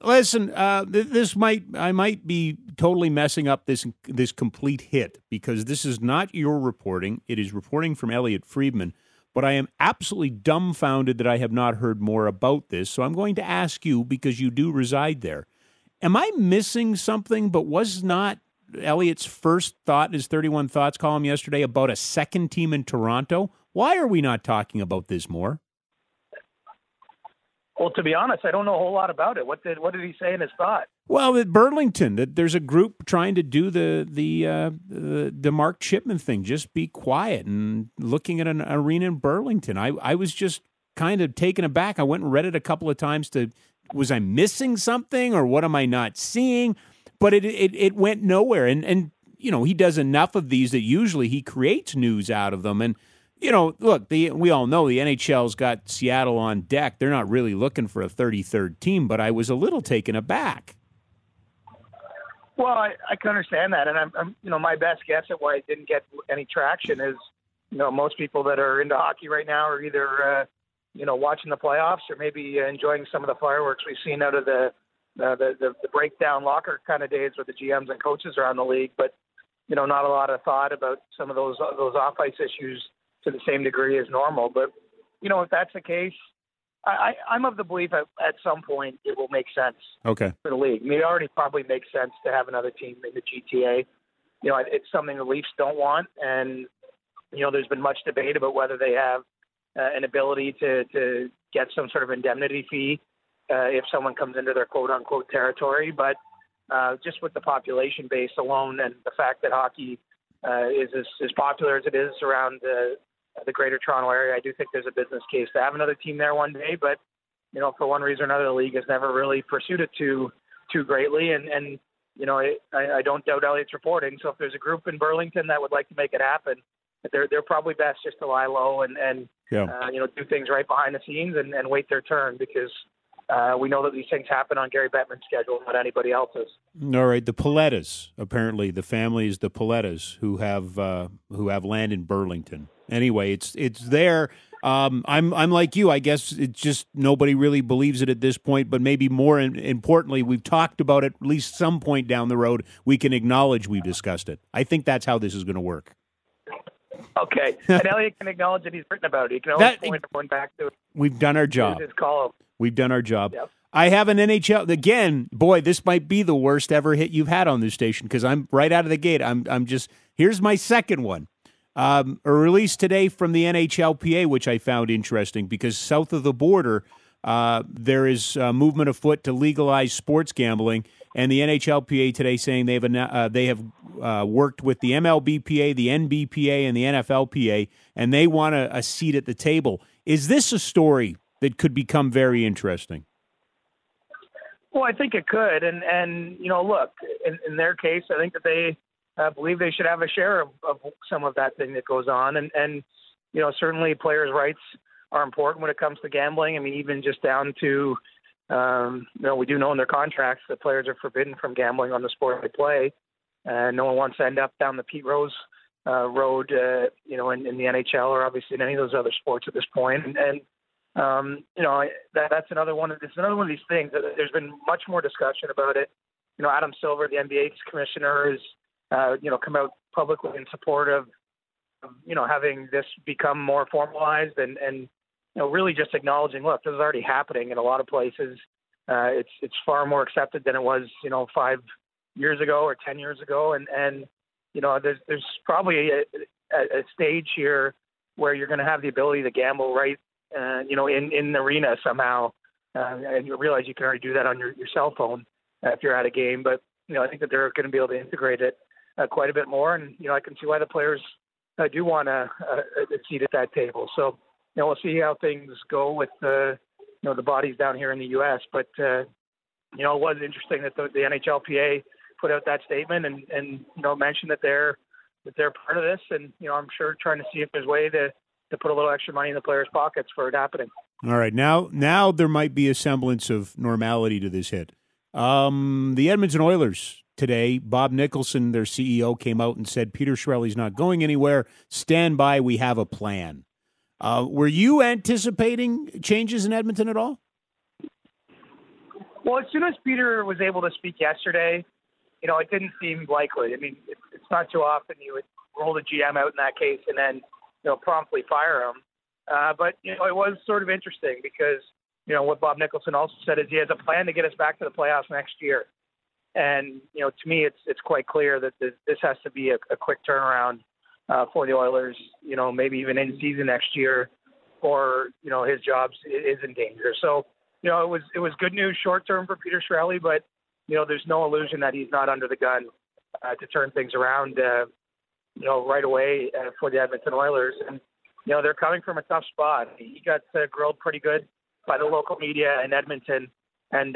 Listen, I might be totally messing up this complete hit because this is not your reporting. It is reporting from Elliot Friedman, but I am absolutely dumbfounded that I have not heard more about this. So I'm going to ask you because you do reside there. Am I missing something? But was not Elliot's first thought in his 31 Thoughts column yesterday about a second team in Toronto? Why are we not talking about this more? Well, to be honest, I don't know a whole lot about it. What did he say in his thought? Well, at Burlington, that there's a group trying to do the Mark Chipman thing. Just be quiet and looking at an arena in Burlington. I was just kind of taken aback. I went and read it a couple of times was I missing something or what am I not seeing? But it went nowhere. And he does enough of these that usually he creates news out of them. And look, we all know the NHL's got Seattle on deck. They're not really looking for a 33rd team, but I was a little taken aback. Well, I can understand that, and I'm my best guess at why it didn't get any traction is, most people that are into hockey right now are either watching the playoffs or maybe enjoying some of the fireworks we've seen out of the breakdown locker kind of days where the GMs and coaches are on the league, but not a lot of thought about some of those off ice issues to the same degree as normal. But, if that's the case, I'm of the belief at some point it will make sense for the league. I mean, it already probably makes sense to have another team in the GTA. It's something the Leafs don't want. And, there's been much debate about whether they have an ability to get some sort of indemnity fee if someone comes into their quote-unquote territory. But just with the population base alone and the fact that hockey is as popular as it is around the Greater Toronto area, I do think there's a business case to have another team there one day. But, for one reason or another, the league has never really pursued it too greatly. And I don't doubt Elliot's reporting. So if there's a group in Burlington that would like to make it happen, they're probably best just to lie low and do things right behind the scenes and wait their turn because we know that these things happen on Gary Bettman's schedule, not anybody else's. All right, the Palettas, apparently the family is the Palettas who have land in Burlington. Anyway, it's there. I'm like you. I guess it's just nobody really believes it at this point. But maybe more importantly, we've talked about it. At least some point down the road, we can acknowledge we've discussed it. I think that's how this is going to work. Okay, and Elliot can acknowledge that he's written about it. He can always point everyone back to it. We've done our job. His column. We've done our job. Yep. I have an NHL again. Boy, this might be the worst ever hit you've had on this station because I'm right out of the gate. I'm just here's my second one. A release today from the NHLPA, which I found interesting because south of the border, there is movement afoot to legalize sports gambling, and the NHLPA today saying they have worked with the MLBPA, the NBPA, and the NFLPA, and they want a seat at the table. Is this a story that could become very interesting? Well, I think it could, and look, in their case, I think that they believe they should have a share of some of that thing that goes on, and certainly players' rights are important when it comes to gambling. I mean, even just down to we do know in their contracts that players are forbidden from gambling on the sport they play, and no one wants to end up down the Pete Rose road, in the NHL or obviously in any of those other sports at this point, and that's another one of these things. There's been much more discussion about it. Adam Silver, the NBA's commissioner, has come out publicly in support of having this become more formalized and really just acknowledging, look, this is already happening in a lot of places. It's far more accepted than it was 5 years ago or 10 years ago, and there's probably a stage here where you're going to have the ability to gamble right in the arena somehow, and you realize you can already do that on your cell phone if you're at a game. But I think that they're going to be able to integrate it quite a bit more, and I can see why the players do want a seat at that table. So we'll see how things go with the bodies down here in the U.S. But it was interesting that the NHLPA put out that statement and mentioned that they're part of this, and I'm sure trying to see if there's a way to put a little extra money in the players' pockets for it happening. All right, now there might be a semblance of normality to this hit. The Edmonton Oilers today, Bob Nicholson, their CEO, came out and said, Peter Chiarelli's not going anywhere. Stand by. We have a plan. Were you anticipating changes in Edmonton at all? Well, as soon as Peter was able to speak yesterday, it didn't seem likely. I mean, it's not too often you would roll the GM out in that case and then, promptly fire him. But it was sort of interesting because, what Bob Nicholson also said is he has a plan to get us back to the playoffs next year. And, to me, it's quite clear that this has to be a quick turnaround for the Oilers, maybe even in season next year, or, his job is in danger. So, it was good news short term for Peter Chiarelli, but, there's no illusion that he's not under the gun to turn things around, right away for the Edmonton Oilers. And, they're coming from a tough spot. He got grilled pretty good by the local media in Edmonton. And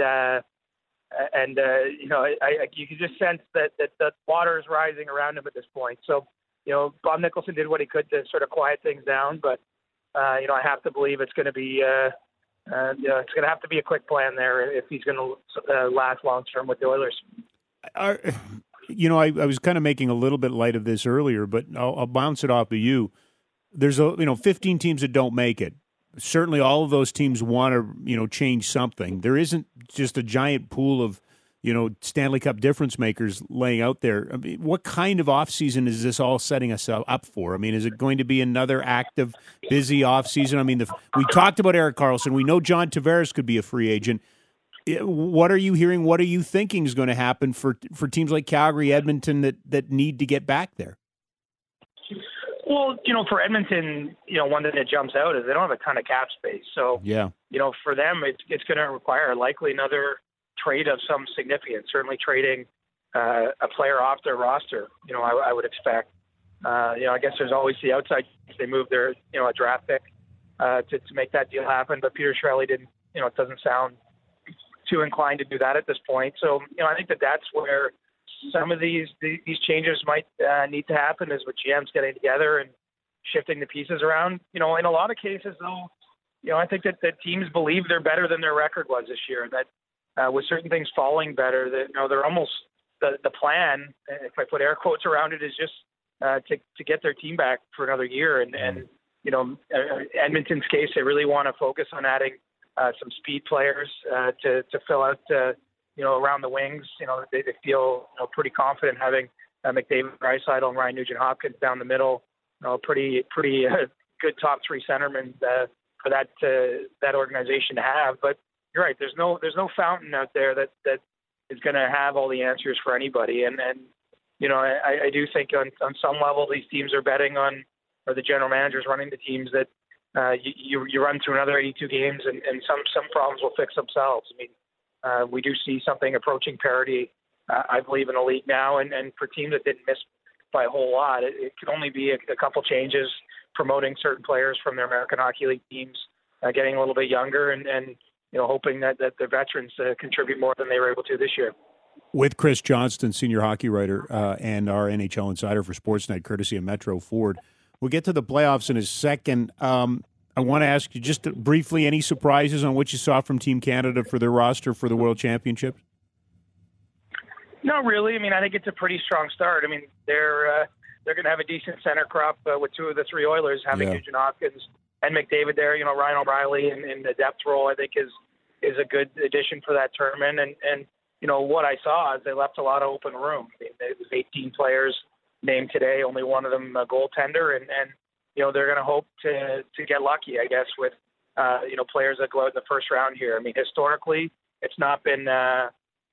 you can just sense that the water is rising around him at this point. So, Bob Nicholson did what he could to sort of quiet things down, but, I have to believe it's going to be, it's going to have to be a quick plan there if he's going to last long term with the Oilers. I was kind of making a little bit light of this earlier, but I'll bounce it off of you. There's 15 teams that don't make it. Certainly, all of those teams want to change something. There isn't just a giant pool of Stanley Cup difference makers laying out there. I mean, what kind of offseason is this all setting us up for? I mean, is it going to be another active, busy offseason? I mean, we talked about Erik Karlsson. We know John Tavares could be a free agent. What are you hearing? What are you thinking is going to happen for teams like Calgary, Edmonton that need to get back there? Well, for Edmonton, one thing that jumps out is they don't have a ton of cap space. So, yeah, for them, it's going to require likely another trade of some significance, certainly trading a player off their roster, I would expect. I guess there's always the outside. They move their, a draft pick to make that deal happen. But Peter Chiarelli didn't, it doesn't sound too inclined to do that at this point. So, I think that's where some of these changes might need to happen is with GMs getting together and shifting the pieces around. In a lot of cases, though, I think that teams believe they're better than their record was this year, that with certain things falling better, that they're almost the plan, if I put air quotes around it, is just to get their team back for another year. And Edmonton's case, they really want to focus on adding some speed players to fill out around the wings. They feel pretty confident having McDavid, Draisaitl, and Ryan Nugent-Hopkins down the middle. Pretty good top three centermen for that organization to have. But you're right. There's no fountain out there that is going to have all the answers for anybody. And I do think on some level these teams are betting on, or the general managers running the teams, that you run through another 82 games and some problems will fix themselves. I mean, we do see something approaching parity, I believe, in the league now. And for teams that didn't miss by a whole lot, it could only be a couple changes, promoting certain players from their American Hockey League teams, getting a little bit younger, and hoping that the veterans contribute more than they were able to this year. With Chris Johnston, senior hockey writer and our NHL insider for Sportsnet, courtesy of Metro Ford. We'll get to the playoffs in a second. I want to ask you just briefly, any surprises on what you saw from Team Canada for their roster for the World Championships? Not really. I mean, I think it's a pretty strong start. I mean, they're going to have a decent center crop with two of the three Oilers, having Nugent Hopkins and McDavid there. Ryan O'Reilly in the depth role, I think, is a good addition for that tournament. And what I saw is they left a lot of open room. I mean, it was 18 players named today, only one of them a goaltender, and they're going to hope to get lucky, I guess, with players that go out in the first round here. I mean, historically, it's not been a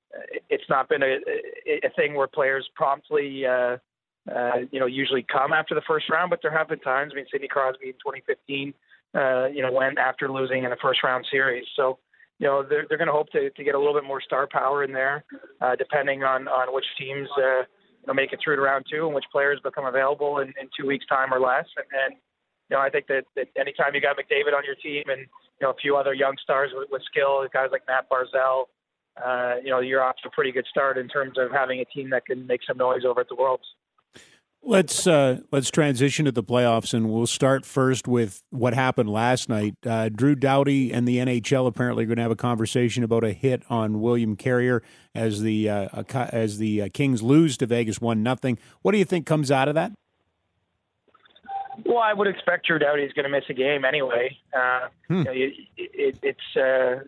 thing where players promptly usually come after the first round, but there have been times. I mean, Sidney Crosby in 2015 went after losing in the first round series. So they're going to hope to get a little bit more star power in there, depending on which teams make it through to round two and which players become available in 2 weeks' time or less. And I think that anytime you got McDavid on your team and a few other young stars with skill, guys like Matt Barzal, you're off to a pretty good start in terms of having a team that can make some noise over at the Worlds. Let's transition to the playoffs, and we'll start first with what happened last night. Drew Doughty and the NHL apparently are going to have a conversation about a hit on William Carrier as the Kings lose to Vegas 1-0. What do you think comes out of that? Well, I would expect Drew Doughty is going to miss a game anyway.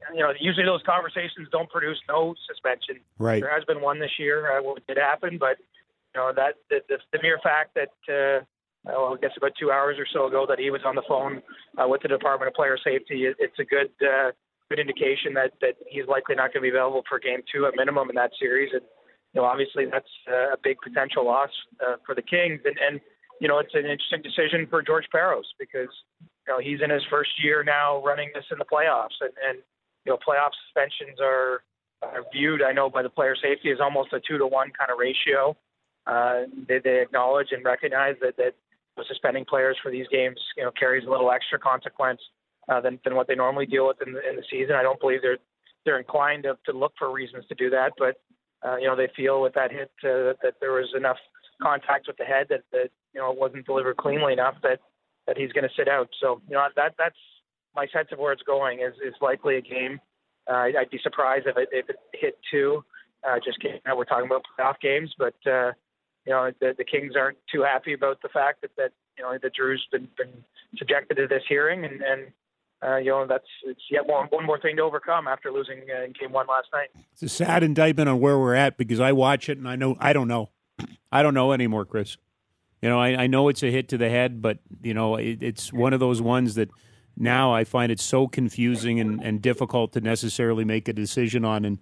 usually those conversations don't produce no suspension. Right. There has been one this year when it did happen, but that the mere fact that I guess about 2 hours or so ago that he was on the phone with the Department of Player Safety, it's a good indication that he's likely not going to be available for Game 2 at minimum in that series. And obviously that's a big potential loss for the Kings. And it's an interesting decision for George Parros because he's in his first year now running this in the playoffs, and playoff suspensions are viewed, I know, by the player safety as almost a 2-to-1 kind of ratio. They acknowledge and recognize that suspending players for these games, carries a little extra consequence than what they normally deal with in the season. I don't believe they're inclined to look for reasons to do that, but they feel with that hit that there was enough contact with the head that it wasn't delivered cleanly enough that he's going to sit out. So that's my sense of where it's going is likely a game. I'd be surprised if it hit 2. Just kidding. We're talking about playoff games, but the Kings aren't too happy about the fact that Drew's been subjected to this hearing, and it's yet one more thing to overcome after losing in Game 1 last night. It's a sad indictment on where we're at because I watch it and I don't know anymore, Chris. I know it's a hit to the head, but it's one of those ones that now I find it so confusing and difficult to necessarily make a decision on. And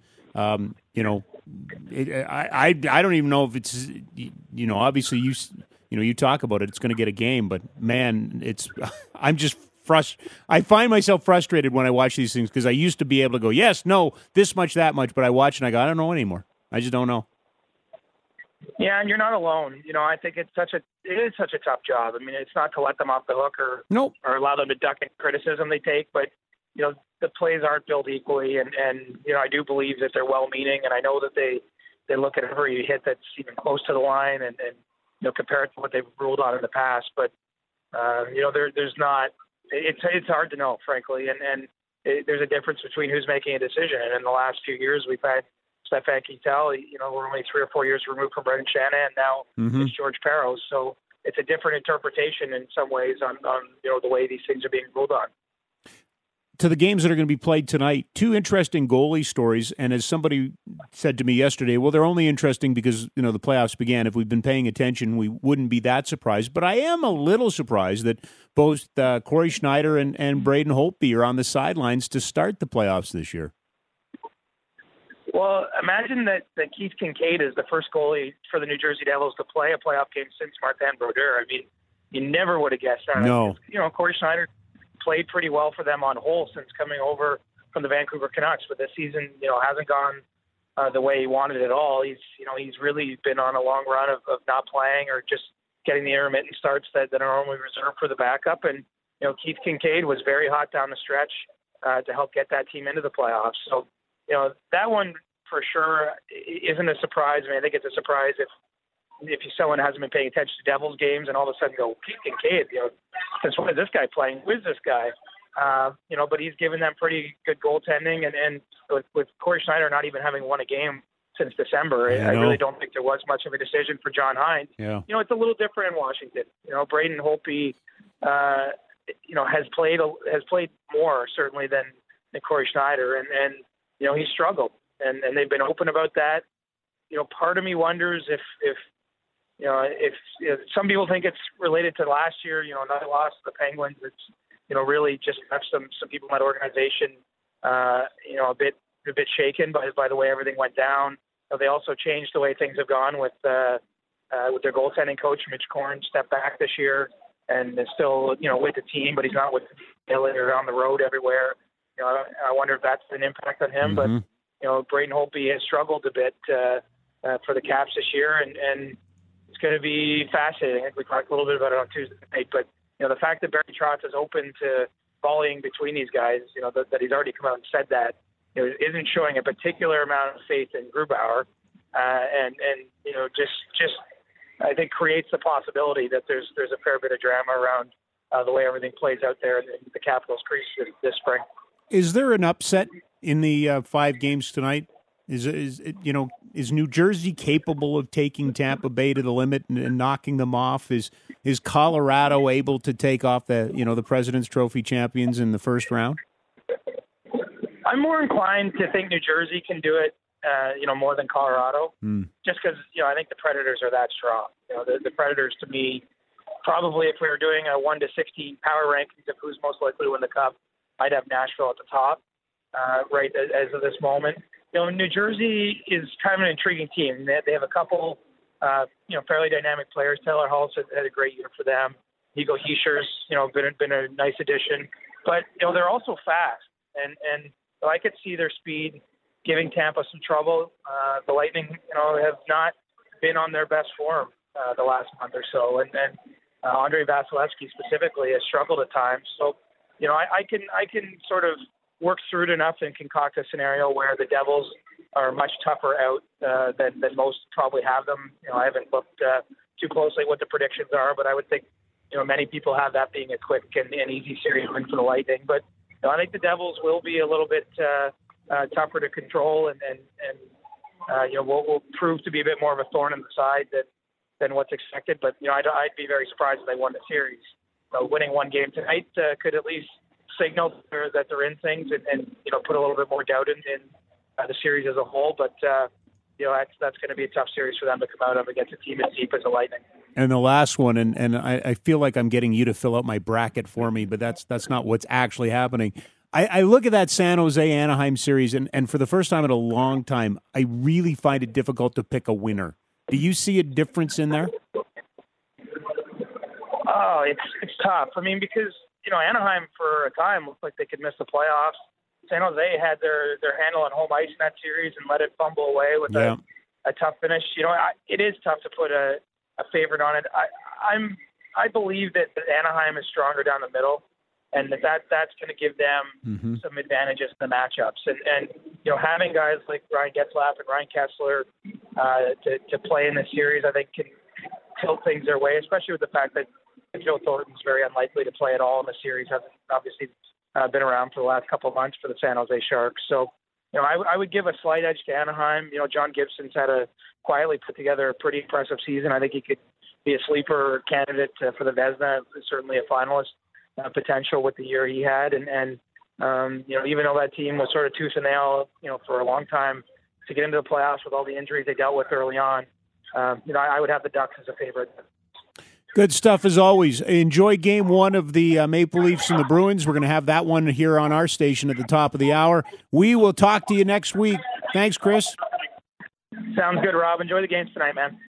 I don't even know if it's obviously you talk about it, it's going to get a game, but man, I'm just I find myself frustrated when I watch these things because I used to be able to go yes, no, this much, that much, but I watch and I go I don't know anymore. I just don't know. Yeah, and you're not alone. I think it is such a tough job. I mean, it's not to let them off the hook or allow them to duck any criticism they take, but the plays aren't built equally, and I do believe that they're well-meaning, and I know that they look at every hit that's even close to the line and compare it to what they've ruled on in the past. But there's not. It's hard to know, frankly, and there's a difference between who's making a decision. And in the last few years, we've had Stefan Keitel, we're only 3 or 4 years removed from Brendan Shanahan, and now it's George Parros. So it's a different interpretation in some ways on the way these things are being ruled on. To the games that are going to be played tonight, 2 interesting goalie stories. And as somebody said to me yesterday, well, they're only interesting because, the playoffs began. If we've been paying attention, we wouldn't be that surprised. But I am a little surprised that both Corey Schneider and Braden Holtby are on the sidelines to start the playoffs this year. Well, imagine that Keith Kincaid is the first goalie for the New Jersey Devils to play a playoff game since Martin Brodeur. I mean, you never would have guessed that. No. Corey Schneider played pretty well for them on whole since coming over from the Vancouver Canucks, but this season, hasn't gone the way he wanted at all. He's really been on a long run of not playing or just getting the intermittent starts that are normally reserved for the backup. And, Keith Kincaid was very hot down the stretch to help get that team into the playoffs. So, that one for sure isn't a surprise. I mean, I think it's a surprise if someone hasn't been paying attention to Devils games and all of a sudden go, Keith Kincaid, since when is this guy playing? Who is this guy? But he's given them pretty good goaltending. And with Corey Schneider not even having won a game since December, I really don't think there was much of a decision for John Hines. Yeah. It's a little different in Washington. Braden Holtby, has played more certainly than Corey Schneider. And he's struggled. And they've been open about that. Part of me wonders if some people think it's related to last year, another loss to the Penguins. It's, really just left some people in that organization, a bit shaken by the way everything went down. They also changed the way things have gone with their goaltending coach. Mitch Korn stepped back this year and is still, with the team, but he's not with the team or on the road everywhere. I wonder if that's an impact on him, but Braden Holtby has struggled a bit for the Caps this year, and it's going to be fascinating. I think we talked a little bit about it on Tuesday night, but the fact that Barry Trotz is open to volleying between these guys, that he's already come out and said that, isn't showing a particular amount of faith in Grubauer, and just I think creates the possibility that there's a fair bit of drama around the way everything plays out there in the Capitals' crease this spring. Is there an upset in the 5 games tonight? Is New Jersey capable of taking Tampa Bay to the limit and knocking them off? Is Colorado able to take off the President's Trophy champions in the first round? I'm more inclined to think New Jersey can do it, more than Colorado, just because, I think the Predators are that strong. The Predators, to me, probably if we were doing a 1 to 16 power rankings of who's most likely to win the Cup, I'd have Nashville at the top, right, as of this moment. New Jersey is kind of an intriguing team. They have a couple, fairly dynamic players. Taylor Hall's had a great year for them. Nico Hischier's, been a nice addition. But, they're also fast. And I could see their speed giving Tampa some trouble. The Lightning, have not been on their best form the last month or so. And Andrei Vasilevsky specifically has struggled at times. So, I can sort of work through it enough and concoct a scenario where the Devils are much tougher out than most probably have them. I haven't looked too closely what the predictions are, but I would think, many people have that being a quick and easy series win for the Lightning. But I think the Devils will be a little bit tougher to control and will prove to be a bit more of a thorn in the side than what's expected. But, I'd be very surprised if they won the series. Winning one game tonight could at least signal that they're in things and put a little bit more doubt in the series as a whole. But, that's going to be a tough series for them to come out of against a team as deep as the Lightning. And the last one, and I feel like I'm getting you to fill out my bracket for me, but that's not what's actually happening. I look at that San Jose-Anaheim series, and for the first time in a long time, I really find it difficult to pick a winner. Do you see a difference in there? Oh, it's tough. I mean, because, Anaheim for a time looked like they could miss the playoffs. San Jose had their handle on home ice in that series and let it fumble away with a tough finish. It is tough to put a favorite on it. I believe that Anaheim is stronger down the middle, and that's going to give them some advantages in the matchups. And having guys like Ryan Getzlaf and Ryan Kessler to play in this series, I think can tilt things their way, especially with the fact that Joe Thornton's very unlikely to play at all in the series. Hasn't obviously been around for the last couple of months for the San Jose Sharks. So, I would give a slight edge to Anaheim. John Gibson's had quietly put together a pretty impressive season. I think he could be a sleeper candidate for the Vezina, certainly a finalist potential with the year he had. And even though that team was sort of tooth and nail, for a long time to get into the playoffs with all the injuries they dealt with early on, I would have the Ducks as a favorite. Good stuff as always. Enjoy game one of the Maple Leafs and the Bruins. We're going to have that one here on our station at the top of the hour. We will talk to you next week. Thanks, Chris. Sounds good, Rob. Enjoy the games tonight, man.